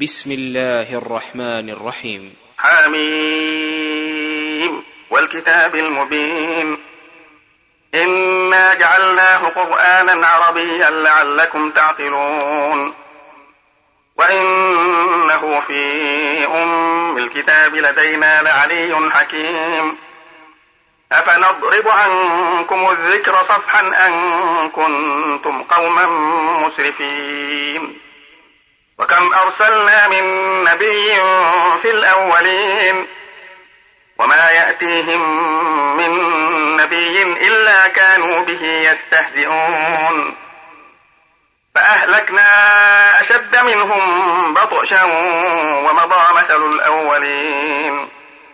بسم الله الرحمن الرحيم. حميم والكتاب المبين إنا جعلناه قرآنا عربيا لعلكم تعقلون وإنه في أم الكتاب لدينا لعلي حكيم أفنضرب عنكم الذكر صفحا أن كنتم قوما مسرفين وكم أرسلنا من نبي في الأولين وما يأتيهم من نبي إلا كانوا به يستهزئون فأهلكنا أشد منهم بطشا ومضى مثل الأولين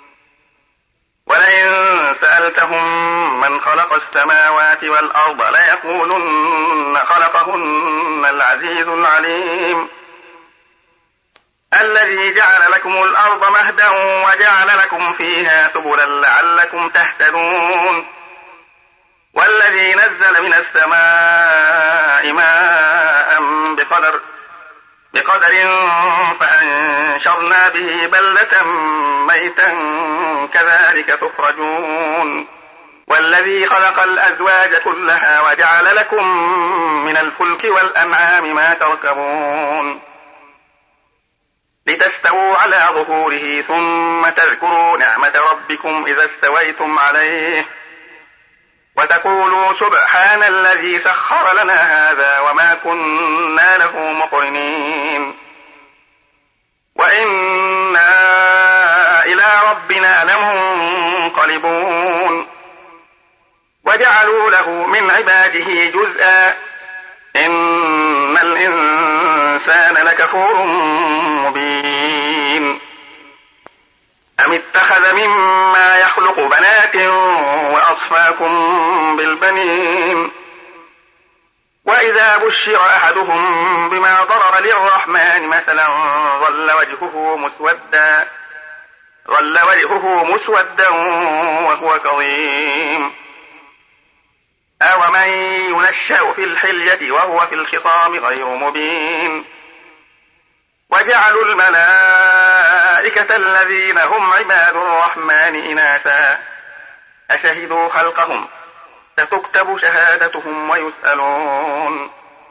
ولئن سألتهم من خلق السماوات والأرض ليقولن خلقهن العزيز العليم الذي جعل لكم الأرض مهدا وجعل لكم فيها سبلا لعلكم تهتدون والذي نزل من السماء ماء بقدر فأنشرنا به بلدة ميتا كذلك تخرجون والذي خلق الأزواج كلها وجعل لكم من الفلك والأنعام ما تركبون لتستووا على ظهوره ثم تذكروا نعمة ربكم إذا استويتم عليه وتقولوا سبحان الذي سخر لنا هذا وما كنا له مقرنين وإنا إلى ربنا لمنقلبون وجعلوا له من عباده جزءا إن الإنسان لكفور مبين أم اتخذ مما يخلق بنات وأصفاكم بالبنين وإذا بشر أحدهم بما ضرب للرحمن مثلا ظل وجهه مسودا وهو كظيم أومن ينشأ في الحلية وهو في الخصام غير مبين وجعلوا الملائكة الذين هم عباد الرحمن إناثا أشهدوا خلقهم ستكتب شهادتهم ويسألون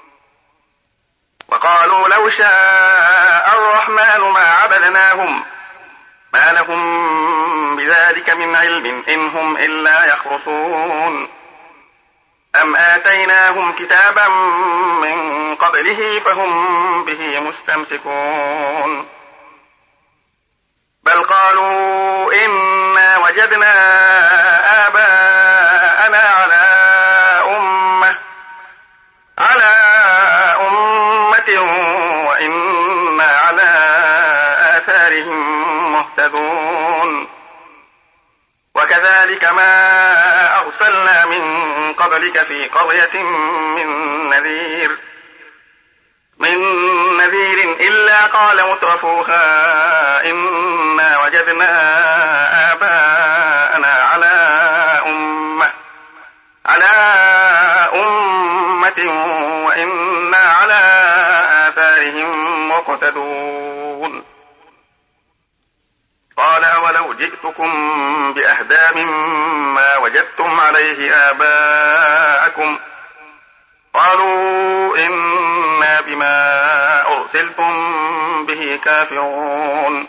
وقالوا لو شاء الرحمن ما عبدناهم ما لهم بذلك من علم إن هم إلا يخرصون أم آتيناهم كتابا من قبله فهم به مستمسكون بل قالوا إنا وجدنا آباءنا على أمة وإنا على آثارهم مهتدون وكذلك ما أرسلنا من قبلك في قرية من نذير إلا قال مترفوها إنا وجدنا آباءنا على أمة وإنا على آثارهم مقتدون قال أولو جئتكم بأهدى مما وجدتم عليه آباءكم قالوا إنا بما أرسلتم به كافرون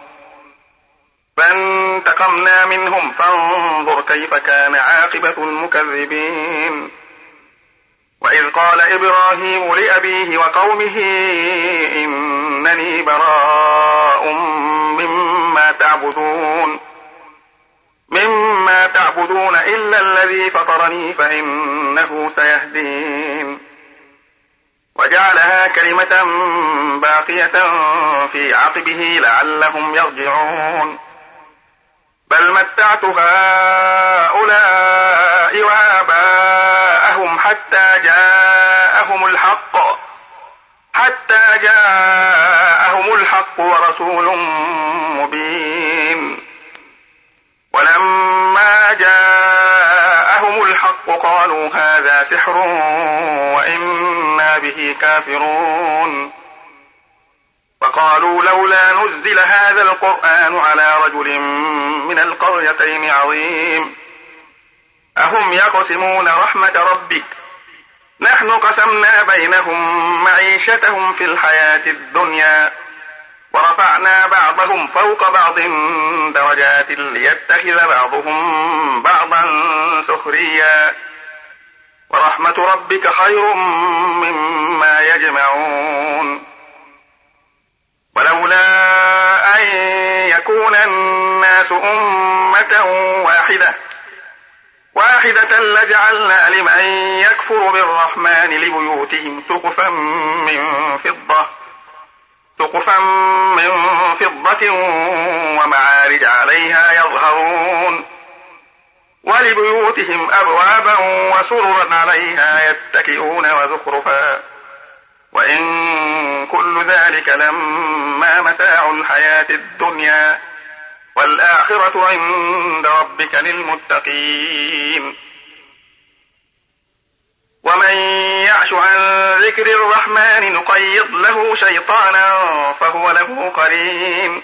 فانتقمنا منهم فانظر كيف كان عاقبة المكذبين وإذ قال إبراهيم لأبيه وقومه إنني براء مما تعبدون إلا الذي فطرني فإنه سيهدين وجعلها كلمة باقية في عقبه لعلهم يرجعون بل متعت هؤلاء وآباءهم حتى جاءهم الحق ورسول مبين ولما جاءهم الحق قالوا هذا سحر وإنا به كافرون وقالوا لولا نزل هذا القرآن على رجل من القريتين عظيم أهم يقسمون رحمة ربك نحن قسمنا بينهم معيشتهم في الحياة الدنيا ورفعنا بعضهم فوق بعض درجات ليتخذ بعضهم بعضا سخريا ورحمة ربك خير مما يجمعون ولولا أن يكون الناس أمة واحدة لجعلنا لمن يكفر بالرحمن لبيوتهم سقفا من فضة ومعارج عليها يظهرون ولبيوتهم أبوابا وسررا عليها يتكئون وزخرفا وإن كل ذلك لما متاع الحياة الدنيا والآخرة عند ربك للمتقين ومن يعش عن ذكر الرحمن نقيض له شيطانا فهو له قرين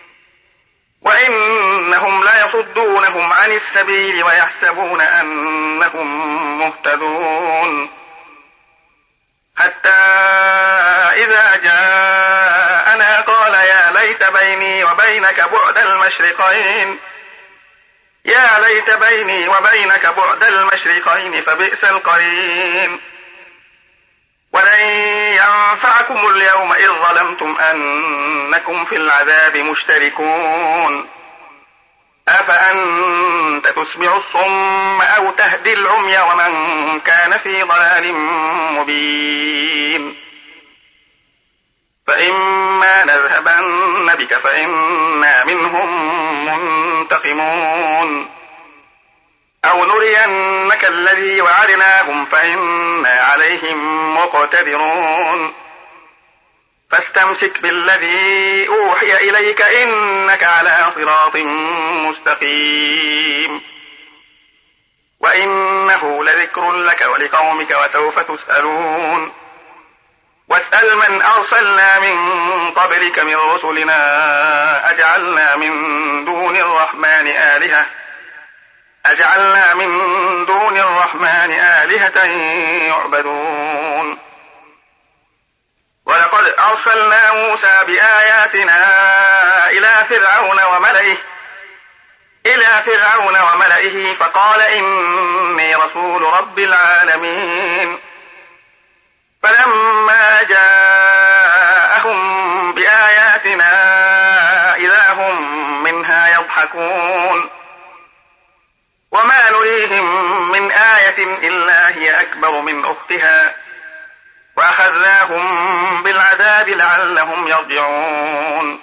وإنهم ليصدونهم عن السبيل ويحسبون أنهم مهتدون حتى إذا جاءنا قال يا ليت بيني وبينك بعد المشرقين فبئس القرين ولن ينفعكم اليوم إذ ظلمتم أنكم في العذاب مشتركون أفأنت تسمع الصم أو تهدي العمي ومن كان في ضلال مبين فإما نذهبن بك فإنا منهم منتقمون أو نرينك الذي وعدناهم فإنا عليهم مقتدرون فاستمسك بالذي أوحي إليك إنك على صراط مستقيم وإنه لذكر لك ولقومك وسوف تسألون واسأل من أرسلنا من قبلك من رسلنا أجعلنا من دون الرحمن آلهة يعبدون ولقد أرسلنا موسى بآياتنا إلى فرعون وملئه فقال إني رسول رب العالمين فلما جاءهم بآياتنا إذا هم منها يضحكون وما نريهم من آية إلا هي أكبر من أختها وأخذناهم بالعذاب لعلهم يرجعون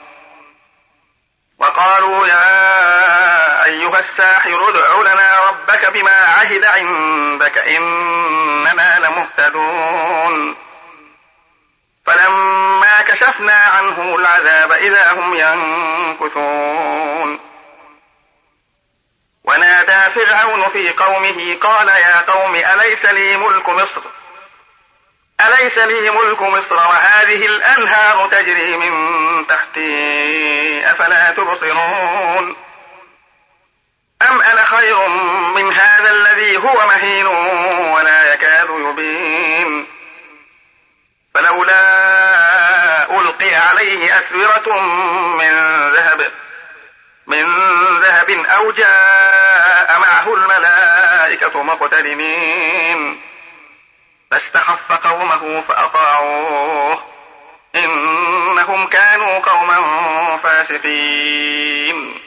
وقالوا يا أيها الساحر ادع لنا ربك بما عهد عندك إننا لمهتدون فلما كشفنا عنهم العذاب إذا هم ينكثون ونادى فرعون في قومه قال يا قوم أليس لي ملك مصر وهذه الأنهار تجري من تحتي أفلا تبصرون أم أنا خير من هذا الذي هو مهين ولا يكاد يبين فلولا ألقي عليه أسورة من ذهب أو جاء معه الملائكة مقترنين فاستخف قومه فأطاعوه إنهم كانوا قوما فاسقين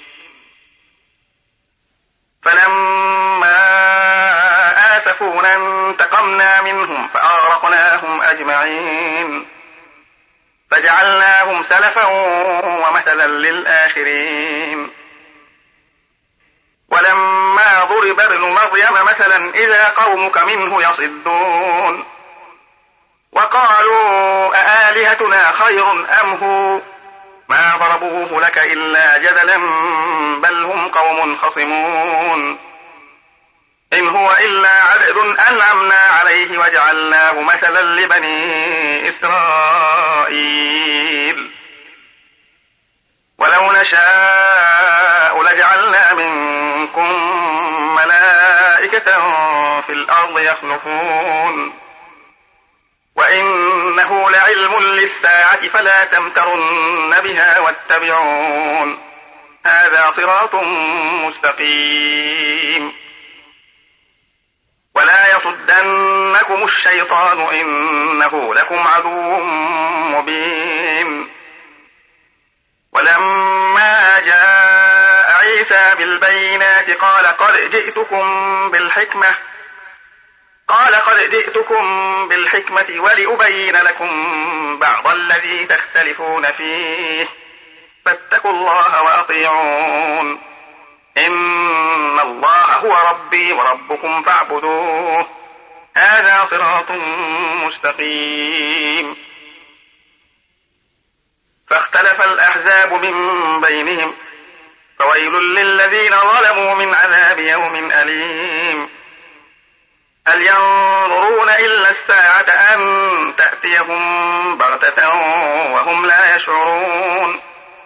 فلما آسفونا انتقمنا منهم فأغرقناهم أجمعين فجعلناهم سلفا ومثلا للآخرين ولما ضرب ابن مريم مثلا إذا قومك منه يصدون وقالوا أآلهتنا خير أم هو ما ضربوه لك إلا جدلا بل هم قوم خصمون إن هو إلا عبد أنعمنا عليه وجعلناه مثلا لبني إسرائيل نشاء لجعلنا منكم ملائكة في الأرض يخلفون وإنه لعلم للساعة فلا تمترن بها واتبعون هذا صراط مستقيم ولا يصدنكم الشيطان إنه لكم عدو مبين ولما جاء عيسى بالبينات قال قد جئتكم بالحكمة ولأبين لكم بعض الذي تختلفون فيه فاتقوا الله وأطيعون إن الله هو ربي وربكم فاعبدوه هذا صراط مستقيم فاختلف الأحزاب من بينهم فويل للذين ظلموا من عذاب يوم أليم هل ينظرون إلا الساعة أن تأتيهم بغتة وهم لا يشعرون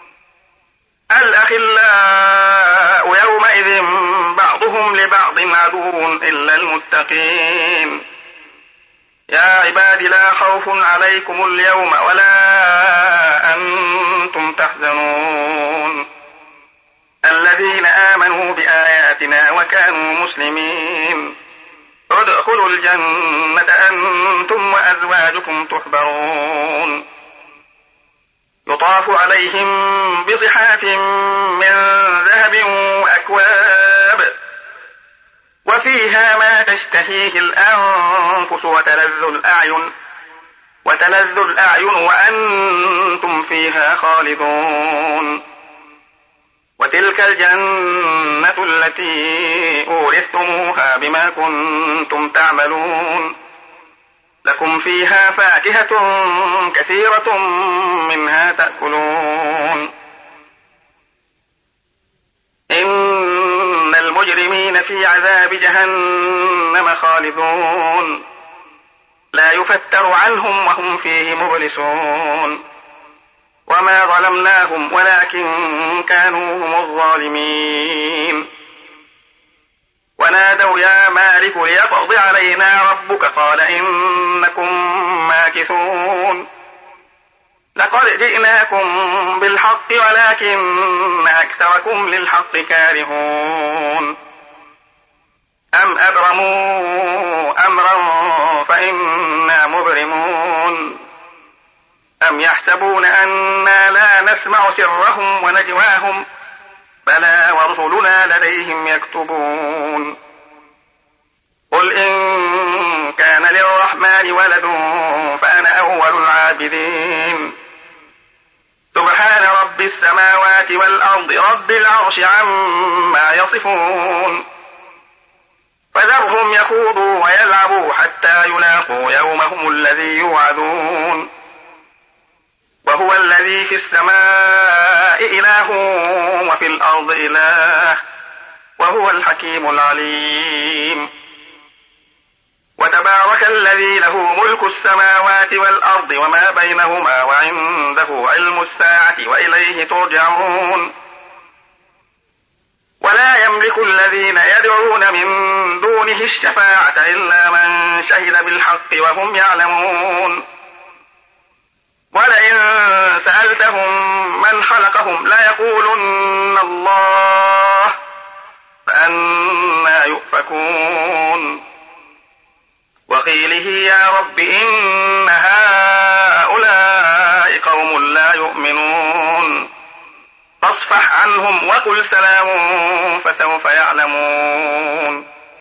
الأخلاء يومئذ بعضهم لبعض عدو إلا المتقين يا عباد لا خوف عليكم اليوم ولا أنتم تحزنون الذين آمنوا بآياتنا وكانوا مسلمين ادخلوا الجنة أنتم وأزواجكم تحبرون يطاف عليهم بصحاف من ذهب وأكواب وفيها ما تشتهيه الأنفس وتلذ الأعين وأنتم فيها خالدون وتلك الجنة التي أورثتموها بما كنتم تعملون لكم فيها فاكهة كثيرة منها تأكلون إن المجرمين في عذاب جهنم خالدون لا يفتر عنهم وهم فيه مبلسون وما ظلمناهم ولكن كانوا هم الظالمين ونادوا يا مالك ليقض علينا ربك قال إنكم ماكثون لقد جئناكم بالحق ولكن أكثركم للحق كارهون أم أبرموا أمرا فإنا مبرمون أم يحسبون أنا لا نسمع سرهم ونجواهم بلى ورسلنا لديهم يكتبون قل إن كان للرحمن ولد فأنا أول العابدين سبحان رب السماوات والأرض رب العرش عما يصفون فذرهم يخوضوا ويلعبوا حتى يلاقوا يومهم الذي يوعدون وهو الذي في السماء إله وفي الأرض إله وهو الحكيم العليم وتبارك الذي له ملك السماوات والأرض وما بينهما وعنده علم الساعة وإليه ترجعون ولا يملك الذين يدعون من دونه الشفاعة إلا من شهد بالحق وهم يعلمون ولئن سألتهم من خلقهم ليقولن الله فأنى يؤفكون وقيله يا رب إن هؤلاء قوم لا يؤمنون فاصفح عنهم وقل سلام فسوف يعلمون